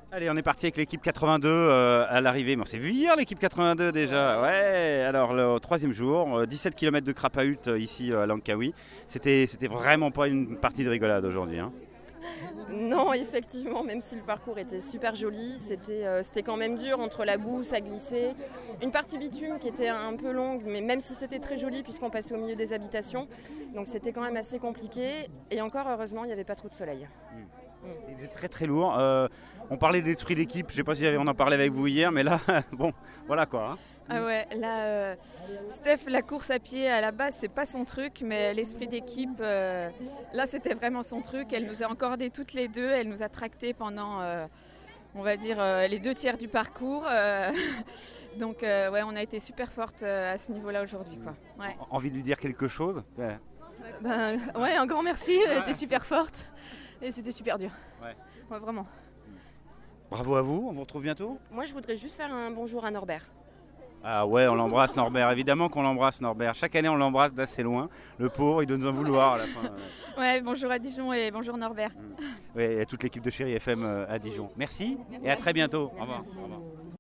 Allez, on est parti avec l'équipe 82 à l'arrivée. Mais on s'est vu hier l'équipe 82 déjà. Ouais, alors le troisième jour, 17 km de Krapahut ici à Langkawi. C'était vraiment pas une partie de rigolade aujourd'hui, hein. Non, effectivement, même si le parcours était super joli, c'était quand même dur entre la boue, ça glissait. Une partie bitume qui était un peu longue, mais même si c'était très joli puisqu'on passait au milieu des habitations. Donc c'était quand même assez compliqué. Et encore, heureusement, il n'y avait pas trop de soleil. C'était très très lourd. On parlait d'esprit d'équipe, je sais pas si on en parlait avec vous hier, mais là, bon, voilà quoi, hein. Ah ouais, là, Steph, la course à pied à la base, c'est pas son truc, mais l'esprit d'équipe, là, c'était vraiment son truc. Elle nous a encordé toutes les deux, elle nous a tracté pendant, on va dire, les 2 tiers du parcours. Donc, ouais, on a été super forte à ce niveau-là aujourd'hui, quoi. Ouais. Envie de lui dire quelque chose? Ouais, un grand merci, elle était super forte et c'était super dur. Ouais, vraiment. Bravo à vous, on vous retrouve bientôt. Moi, je voudrais juste faire un bonjour à Norbert. Ah ouais, on l'embrasse Norbert, évidemment qu'on l'embrasse Norbert. Chaque année on l'embrasse d'assez loin. Le pauvre, il doit nous en vouloir à la fin. Ouais, bonjour à Dijon et bonjour Norbert. Ouais, et à toute l'équipe de Chéri FM à Dijon. Merci et à très bientôt. Au revoir. Au revoir.